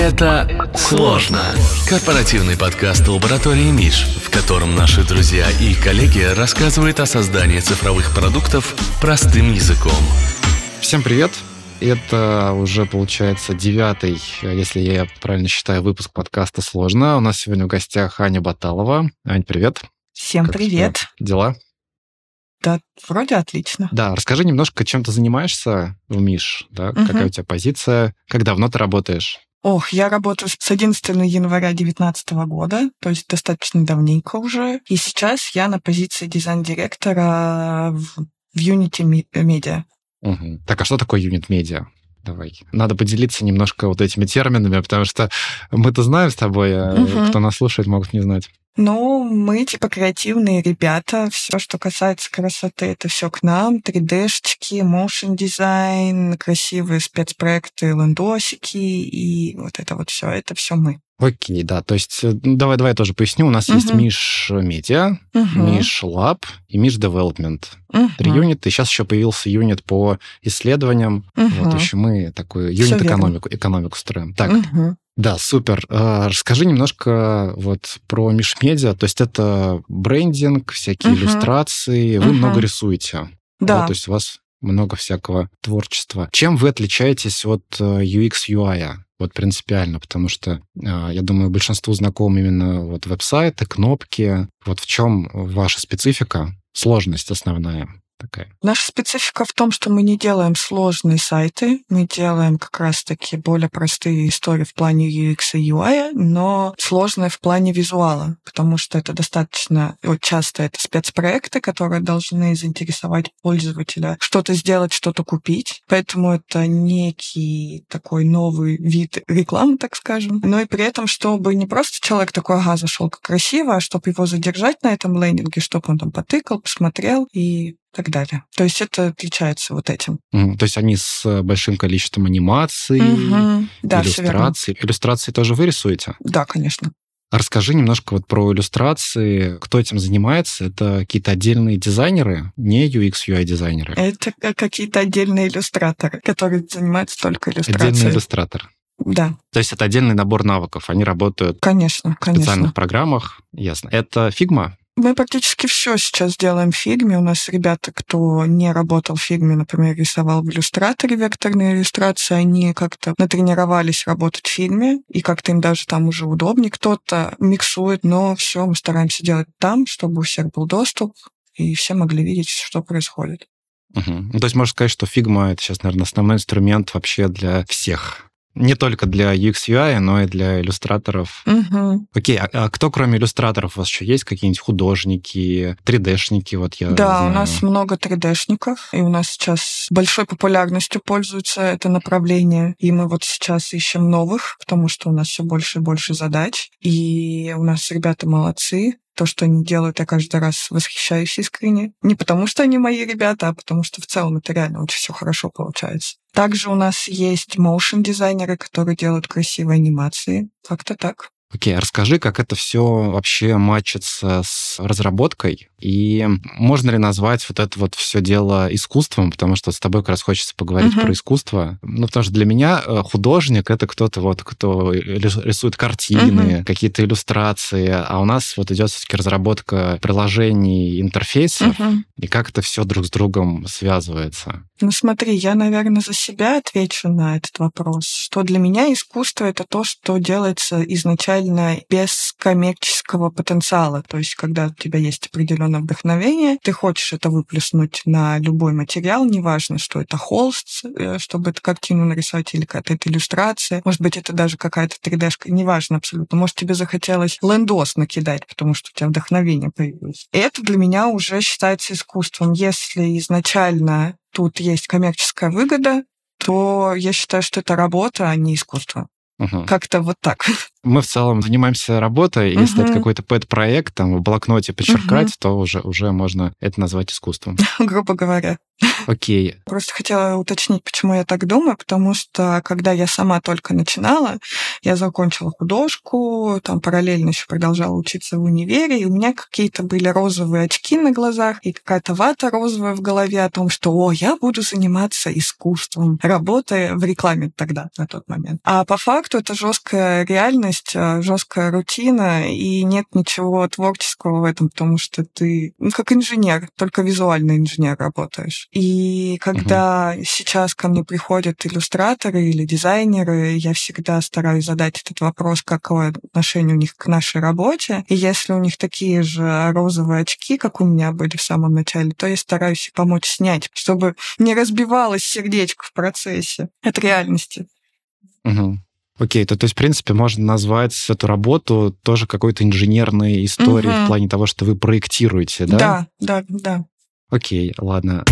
Это сложно. Корпоративный подкаст лаборатории Миш, в котором наши друзья и коллеги рассказывают о создании цифровых продуктов простым языком. Всем привет! Это уже, получается, 9-й, если я правильно считаю, выпуск подкаста «Сложно». У нас сегодня в гостях Аня Баталова. Ань, привет! Всем привет! Что, дела? Да, вроде отлично. Да, расскажи немножко, чем ты занимаешься в Миш, да? Какая у тебя позиция, как давно ты работаешь? Я работаю с 11 января 2019 года, то есть достаточно давненько уже. И сейчас я на позиции дизайн-директора в Unity Media. Угу. Так, а что такое Unity Media? Давай. Надо поделиться немножко вот этими терминами, потому что мы-то знаем с тобой, а кто нас слушает, могут не знать. Мы типа креативные ребята. Все, что касается красоты, это все к нам. 3D-шечки, motion дизайн, красивые спецпроекты, лендосики и вот это вот все. Это все мы. Окей, да. То есть давай я тоже поясню. У нас есть Миш Media, Миш Lab и Миш Development. 3 юнита. И сейчас еще появился юнит по исследованиям. Вот еще мы такую юнит-экономику строим. Так. Да, супер. Расскажи немножко вот про Миш Media. То есть это брендинг, всякие иллюстрации. Вы много рисуете. Да. То есть у вас много всякого творчества. Чем вы отличаетесь от UX, UI? Вот принципиально, потому что, я думаю, большинству знакомы именно вот веб-сайты, кнопки. Вот в чем ваша специфика, сложность основная такая? Наша специфика в том, что мы не делаем сложные сайты, мы делаем как раз-таки более простые истории в плане UX и UI, но сложные в плане визуала, потому что это достаточно часто это спецпроекты, которые должны заинтересовать пользователя, что-то сделать, что-то купить. Поэтому это некий такой новый вид рекламы, так скажем. Но и при этом, чтобы не просто человек такой, зашел как красиво, а чтобы его задержать на этом лендинге, чтобы он там потыкал, посмотрел и так далее. То есть это отличается вот этим. То есть они с большим количеством анимаций, да, иллюстраций. Иллюстрации тоже вы рисуете? Да, конечно. Расскажи немножко вот про иллюстрации. Кто этим занимается? Это какие-то отдельные дизайнеры, не UX, UI дизайнеры? Это какие-то отдельные иллюстраторы, которые занимаются только иллюстрацией. Отдельный иллюстратор. Да. То есть это отдельный набор навыков. Они работают конечно, в специальных программах. Ясно. Это Figma? Мы практически все сейчас делаем в фигме. У нас ребята, кто не работал в фигме, например, рисовал в иллюстраторе векторные иллюстрации, они как-то натренировались работать в фигме, и как-то им даже там уже удобнее. Кто-то миксует, но все мы стараемся делать там, чтобы у всех был доступ, и все могли видеть, что происходит. То есть можно сказать, что Figma — это сейчас, наверное, основной инструмент вообще для всех. Не только для UX, UI, но и для иллюстраторов. Окей, а кто, кроме иллюстраторов, у вас еще есть? Какие-нибудь художники, 3D-шники? Вот я знаю. У нас много 3D-шников, и у нас сейчас большой популярностью пользуется это направление. И мы вот сейчас ищем новых, потому что у нас все больше и больше задач. И у нас ребята молодцы. То, что они делают, я каждый раз восхищаюсь искренне. Не потому, что они мои ребята, а потому, что в целом это реально очень все хорошо получается. Также у нас есть моушн-дизайнеры, которые делают красивые анимации. Как-то так. Окей, расскажи, как это все вообще матчится с разработкой, и можно ли назвать вот это вот все дело искусством, потому что с тобой как раз хочется поговорить про искусство. Потому что для меня художник — это кто-то вот, кто рисует картины, какие-то иллюстрации, а у нас вот идет все-таки разработка приложений, интерфейсов, и как это все друг с другом связывается. Смотри, я, наверное, за себя отвечу на этот вопрос, что для меня искусство — это то, что делается изначально без коммерческого потенциала. То есть, когда у тебя есть определенное вдохновение, ты хочешь это выплеснуть на любой материал, неважно, что это холст, чтобы эту картину нарисовать, или какая-то иллюстрация, может быть, это даже какая-то 3D-шка, неважно абсолютно. Может, тебе захотелось лендос накидать, потому что у тебя вдохновение появилось. И это для меня уже считается искусством. Если изначально тут есть коммерческая выгода, то я считаю, что это работа, а не искусство. Как-то вот так. Мы в целом занимаемся работой, если это какой-то пэт-проект, там, в блокноте подчеркать, то уже можно это назвать искусством. Грубо говоря. Окей. Просто хотела уточнить, почему я так думаю, потому что, когда я сама только начинала, я закончила художку, там параллельно еще продолжала учиться в универе, и у меня какие-то были розовые очки на глазах и какая-то вата розовая в голове о том, что я буду заниматься искусством, работая в рекламе тогда, на тот момент. А по факту это жесткая реальность, жесткая рутина, и нет ничего творческого в этом, потому что ты как инженер, только визуальный инженер работаешь. И когда сейчас ко мне приходят иллюстраторы или дизайнеры, я всегда стараюсь задать этот вопрос, какое отношение у них к нашей работе. И если у них такие же розовые очки, как у меня были в самом начале, то я стараюсь им помочь снять, чтобы не разбивалось сердечко в процессе от реальности. Окей, то есть, в принципе, можно назвать эту работу тоже какой-то инженерной историей в плане того, что вы проектируете, да? Да. Окей, ладно.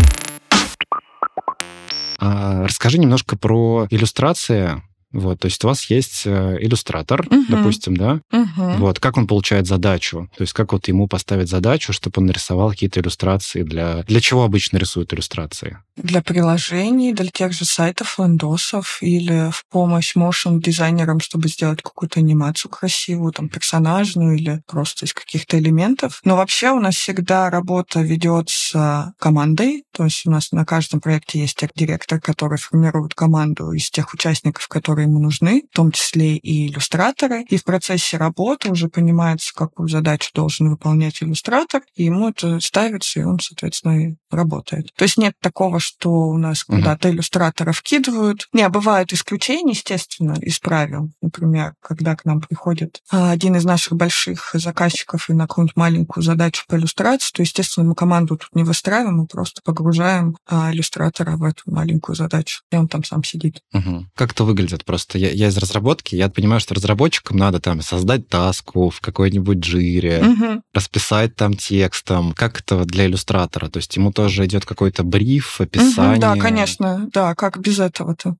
Расскажи немножко про иллюстрации. Вот, то есть у вас есть иллюстратор, допустим, да? Вот, как он получает задачу? То есть как вот ему поставить задачу, чтобы он нарисовал какие-то иллюстрации для чего обычно рисуют иллюстрации? Для приложений, для тех же сайтов, лендосов или в помощь моушн-дизайнерам, чтобы сделать какую-то анимацию красивую, там, персонажную или просто из каких-то элементов. Но вообще у нас всегда работа ведется командой, то есть у нас на каждом проекте есть тех-директор, который формирует команду из тех участников, которые ему нужны, в том числе и иллюстраторы. И в процессе работы уже понимается, какую задачу должен выполнять иллюстратор, и ему это ставится, и он, соответственно, и работает. То есть нет такого, что у нас куда-то иллюстратора вкидывают. Не, бывают исключения, естественно, из правил. Например, когда к нам приходит один из наших больших заказчиков и на какую-нибудь маленькую задачу по иллюстрации, то, естественно, мы команду тут не выстраиваем, мы просто погружаем иллюстратора в эту маленькую задачу, и он там сам сидит. Как это выглядит? Просто я из разработки, я понимаю, что разработчикам надо там создать таску в какой-нибудь джире, расписать там текстом. Как это для иллюстратора? То есть ему тоже идет какой-то бриф, описание? Да, конечно. Да, как без этого-то?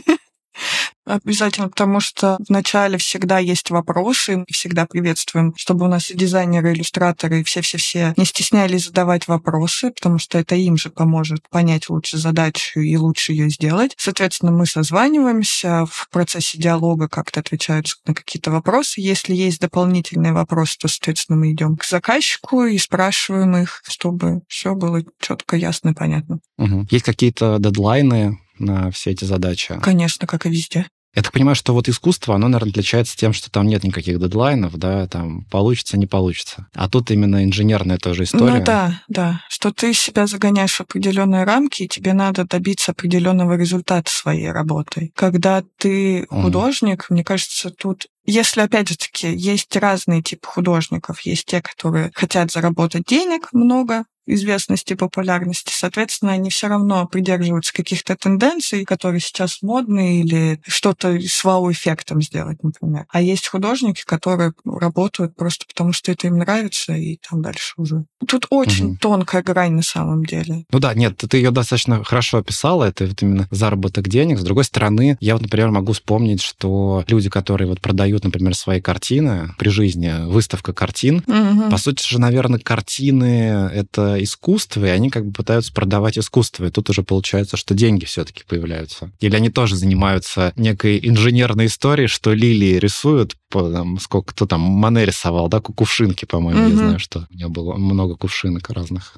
Обязательно, потому что вначале всегда есть вопросы, мы всегда приветствуем, чтобы у нас и дизайнеры, и иллюстраторы, и все-все-все не стеснялись задавать вопросы, потому что это им же поможет понять лучше задачу и лучше ее сделать. Соответственно, мы созваниваемся, в процессе диалога как-то отвечают на какие-то вопросы. Если есть дополнительные вопросы, то, соответственно, мы идем к заказчику и спрашиваем их, чтобы все было четко, ясно и понятно. Есть какие-то дедлайны на все эти задачи? Конечно, как и везде. Я так понимаю, что вот искусство, оно, наверное, отличается тем, что там нет никаких дедлайнов, да, там получится, не получится. А тут именно инженерная тоже история. Ну да, что ты себя загоняешь в определенные рамки, и тебе надо добиться определенного результата своей работой. Когда ты художник, мне кажется, тут если, опять же таки, есть разные типы художников, есть те, которые хотят заработать денег много, известности, популярности, соответственно, они все равно придерживаются каких-то тенденций, которые сейчас модны, или что-то с вау-эффектом сделать, например. А есть художники, которые работают просто потому, что это им нравится, и там дальше уже. Тут очень тонкая грань на самом деле. Ну да, нет, ты ее достаточно хорошо описала, это вот именно заработок денег. С другой стороны, я вот, например, могу вспомнить, что люди, которые вот продают, например, свои картины при жизни, выставка картин, по сути же, наверное, картины — это искусство, и они как бы пытаются продавать искусство, и тут уже получается, что деньги все-таки появляются. Или они тоже занимаются некой инженерной историей, что лилии рисуют, сколько кто там, Мане рисовал, да, кувшинки, по-моему, я знаю, что у него было много кувшинок разных.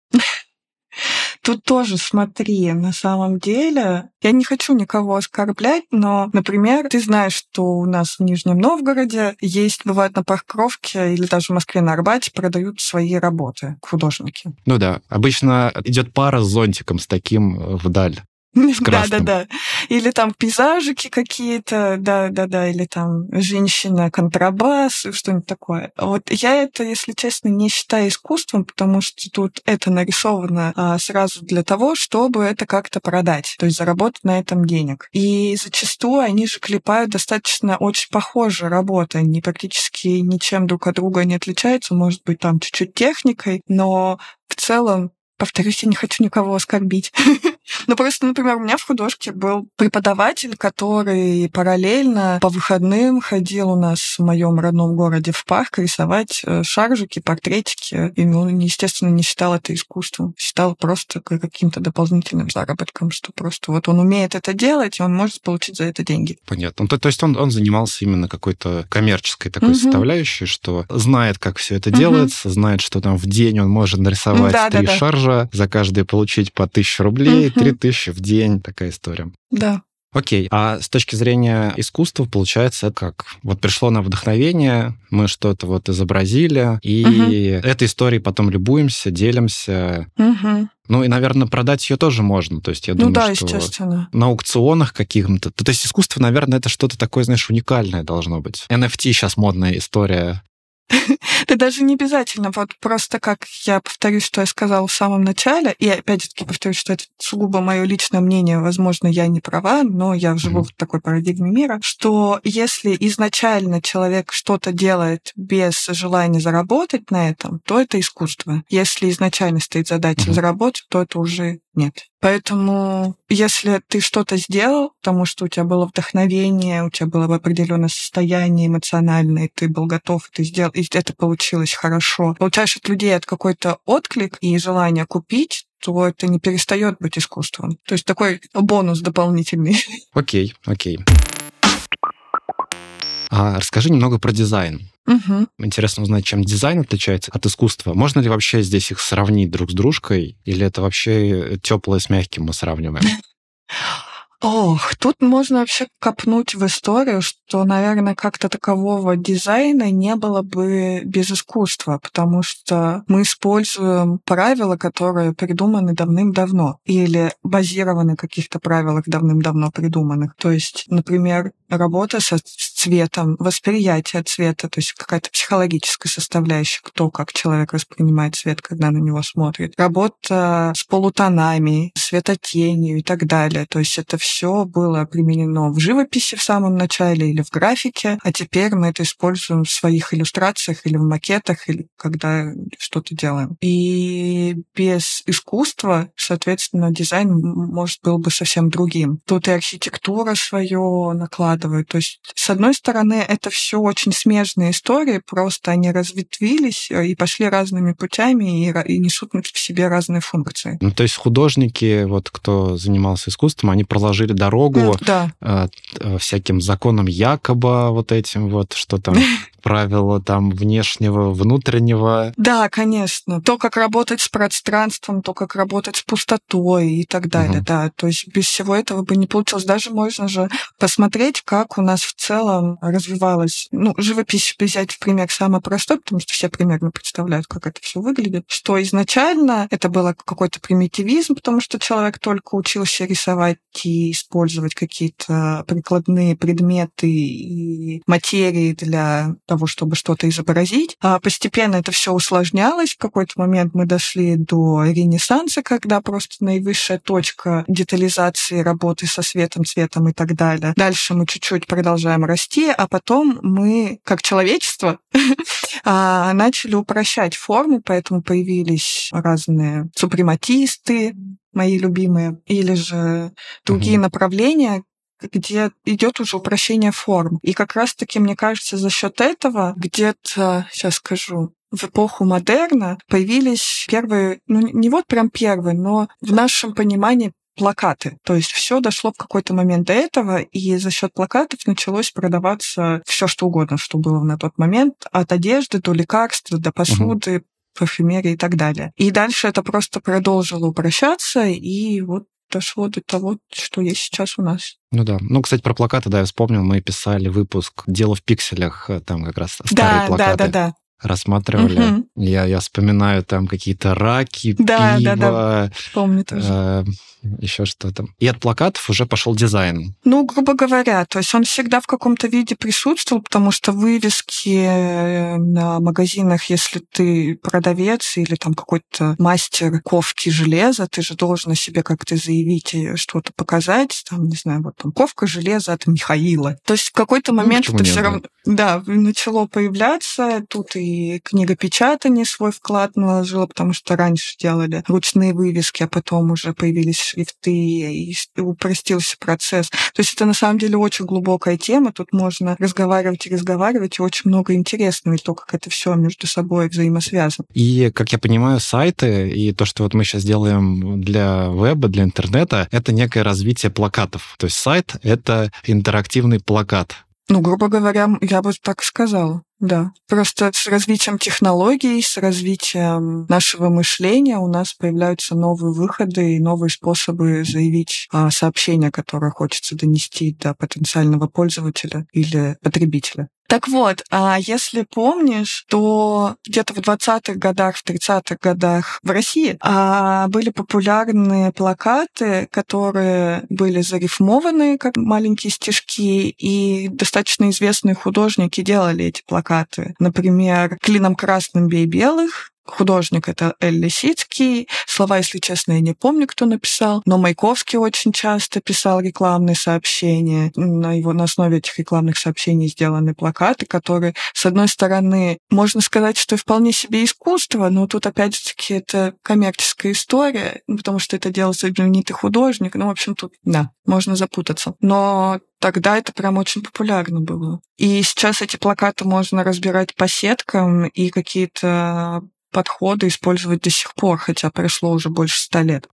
Тут тоже смотри, на самом деле, я не хочу никого оскорблять, но, например, ты знаешь, что у нас в Нижнем Новгороде есть, бывает, на Парковке или даже в Москве на Арбате продают свои работы художники. Ну да, обычно идет пара с зонтиком с таким вдаль. Да. Или там пейзажики какие-то, да, или там женщина-контрабас, что-нибудь такое. Вот я это, если честно, не считаю искусством, потому что тут это нарисовано сразу для того, чтобы это как-то продать, то есть заработать на этом денег. И зачастую они же клепают достаточно очень похожие работы, они практически ничем друг от друга не отличаются, может быть, там чуть-чуть техникой, но в целом повторюсь, я не хочу никого оскорбить. Но просто, например, у меня в художке был преподаватель, который параллельно по выходным ходил у нас в моем родном городе в парк рисовать шаржики, портретики. И он, естественно, не считал это искусством. Считал просто каким-то дополнительным заработком, что просто вот он умеет это делать, и он может получить за это деньги. Понятно. То есть он занимался именно какой-то коммерческой такой составляющей, что знает, как все это делается, знает, что там в день он может нарисовать 3 шаржа, за каждый получить по 1000 рублей, 3000 в день. Такая история. Да. Окей. А с точки зрения искусства, получается, это как? Вот пришло на вдохновение, мы что-то вот изобразили, и этой историей потом любуемся, делимся. Ну и, наверное, продать ее тоже можно. То есть я думаю, что естественно. На аукционах каких-то... То есть искусство, наверное, это что-то такое, знаешь, уникальное должно быть. NFT сейчас модная история. Да даже не обязательно. Вот просто как я повторюсь, что я сказала в самом начале, и опять-таки повторюсь, что это сугубо мое личное мнение, возможно, я не права, но я живу в такой парадигме мира, что если изначально человек что-то делает без желания заработать на этом, то это искусство. Если изначально стоит задача заработать, то это уже нет. Поэтому, если ты что-то сделал, потому что у тебя было вдохновение, у тебя было определенное состояние эмоциональное, ты был готов, ты сделал, и это получилось хорошо, получаешь от людей какой-то отклик и желание купить, то это не перестает быть искусством. То есть такой бонус дополнительный. Окей. Расскажи немного про дизайн. Интересно узнать, чем дизайн отличается от искусства. Можно ли вообще здесь их сравнить друг с дружкой? Или это вообще теплое с мягким мы сравниваем? Тут можно вообще копнуть в историю, что, наверное, как-то такового дизайна не было бы без искусства, потому что мы используем правила, которые придуманы давным-давно или базированы на каких-то правилах давным-давно придуманных. То есть, например, работа с цветом, восприятие цвета, то есть какая-то психологическая составляющая, кто как человек воспринимает цвет, когда на него смотрит. Работа с полутонами, светотенью и так далее. То есть это все было применено в живописи в самом начале или в графике, а теперь мы это используем в своих иллюстрациях или в макетах, или когда что-то делаем. И без искусства, соответственно, дизайн, может, был бы совсем другим. Тут и архитектура свое накладывает. То есть, с одной стороны, это все очень смежные истории, просто они разветвились и пошли разными путями и несут в себе разные функции. Ну, то есть художники, вот кто занимался искусством, они проложили дорогу всяким законам Якоба, вот этим вот, что там правила там внешнего, внутреннего. Да, конечно. То, как работать с пространством, то, как работать с пустотой и так далее. Да, то есть без всего этого бы не получилось. Даже можно же посмотреть, как у нас в целом развивалась, живопись взять в пример самый простой, потому что все примерно представляют, как это все выглядит, что изначально это было какой-то примитивизм, потому что человек только учился рисовать и использовать какие-то прикладные предметы и материи для того, чтобы что-то изобразить. А постепенно это все усложнялось. В какой-то момент мы дошли до Ренессанса, когда просто наивысшая точка детализации работы со светом, цветом и так далее. Дальше мы чуть-чуть продолжаем расти, а потом мы, как человечество, начали упрощать форму, поэтому появились разные супрематисты, мои любимые, или же другие направления, где идет уже упрощение форм. И как раз-таки, мне кажется, за счет этого где-то, сейчас скажу, в эпоху модерна появились первые, не вот прям первые, но в нашем понимании плакаты. То есть все дошло в какой-то момент до этого, и за счет плакатов началось продаваться все что угодно, что было на тот момент, от одежды до лекарств, до посуды, парфюмерии и так далее. И дальше это просто продолжило упрощаться, и вот дошло до того, что есть сейчас у нас. Ну да. Кстати, про плакаты, я вспомнил, мы писали выпуск «Дело в пикселях», там как раз старые плакаты. Да. Рассматривали. Я вспоминаю там какие-то раки, пиво. Помню тоже. еще что-то. И от плакатов уже пошел дизайн. Ну, грубо говоря, то есть он всегда в каком-то виде присутствовал, потому что вывески на магазинах, если ты продавец или там какой-то мастер ковки железа, ты же должен о себе как-то заявить и что-то показать, там, не знаю, вот там ковка железа от Михаила. То есть в какой-то момент это все равно, да, начало появляться. Тут и книгопечатание свой вклад наложило, потому что раньше делали ручные вывески, а потом уже появились шрифты, и упростился процесс. То есть это на самом деле очень глубокая тема. Тут можно разговаривать, и очень много интересного, и то, как это все между собой взаимосвязано. И, как я понимаю, сайты и то, что вот мы сейчас делаем для веба, для интернета, это некое развитие плакатов. То есть сайт — это интерактивный плакат. Ну, грубо говоря, я бы так сказала. Да. Просто с развитием технологий, с развитием нашего мышления у нас появляются новые выходы и новые способы заявить сообщение, которое хочется донести до потенциального пользователя или потребителя. Так вот, если помнишь, то где-то в 20-х годах, в 30-х годах в России были популярны плакаты, которые были зарифмованы как маленькие стишки, и достаточно известные художники делали эти плакаты. Например, «Клином красным бей белых». Художник — это Эль Лисицкий. Слова, если честно, я не помню, кто написал, но Маяковский очень часто писал рекламные сообщения. На основе этих рекламных сообщений сделаны плакаты, которые, с одной стороны, можно сказать, что вполне себе искусство, но тут, опять-таки, это коммерческая история, потому что это делал знаменитый художник. В общем, тут, да, можно запутаться. Но тогда это прям очень популярно было. И сейчас эти плакаты можно разбирать по сеткам, и какие-то подходы использовать до сих пор, хотя прошло уже больше 100 лет.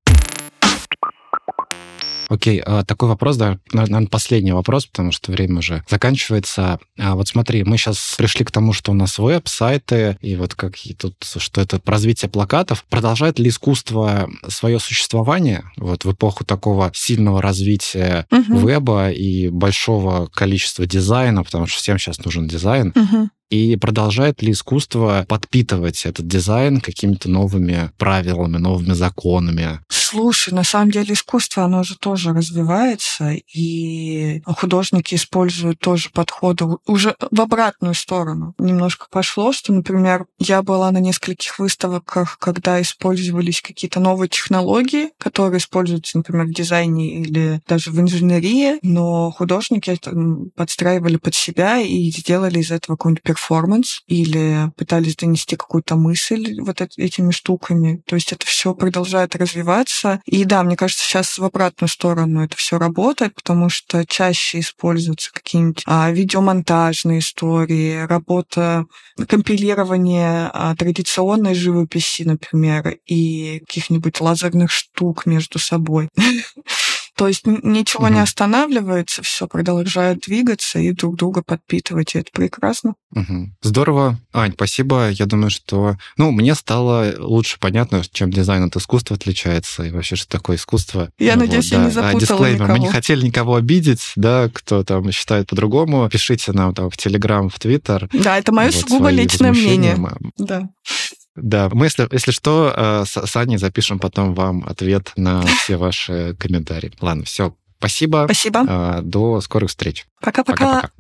Окей, такой вопрос, да, наверное, последний вопрос, потому что время уже заканчивается. Вот смотри, мы сейчас пришли к тому, что у нас веб, сайты, и вот как и тут, что это развитие плакатов. Продолжает ли искусство свое существование вот в эпоху такого сильного развития веба и большого количества дизайна, потому что всем сейчас нужен дизайн? И продолжает ли искусство подпитывать этот дизайн какими-то новыми правилами, новыми законами? Слушай, на самом деле искусство, оно же тоже развивается, и художники используют тоже подходы уже в обратную сторону. Немножко пошло, что, например, я была на нескольких выставках, когда использовались какие-то новые технологии, которые используются, например, в дизайне или даже в инженерии, но художники это подстраивали под себя и сделали из этого какой-нибудь перформанс или пытались донести какую-то мысль вот этими штуками. То есть это все продолжает развиваться. И да, мне кажется, сейчас в обратную сторону это все работает, потому что чаще используются какие-нибудь видеомонтажные истории, работа, компилирование традиционной живописи, например, и каких-нибудь лазерных штук между собой. То есть ничего не останавливается, все продолжает двигаться и друг друга подпитывать, и это прекрасно. Здорово. Ань, спасибо. Я думаю, что... мне стало лучше понятно, чем дизайн от искусства отличается, и вообще, что такое искусство. Я надеюсь, я не запутала дисклеймер. никого. Мы не хотели никого обидеть, да, кто там считает по-другому. Пишите нам там в Телеграм, в Твиттер. Да, это мое сугубо личное мнение. Да. Да, мы, если что, с Аней запишем потом вам ответ на все ваши комментарии. Ладно, все. Спасибо. Спасибо. До скорых встреч. Пока-пока.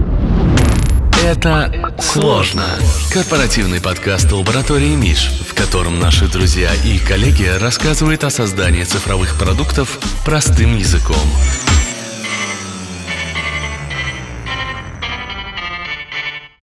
Это сложно. Корпоративный подкаст лаборатории Миш, в котором наши друзья и коллеги рассказывают о создании цифровых продуктов простым языком.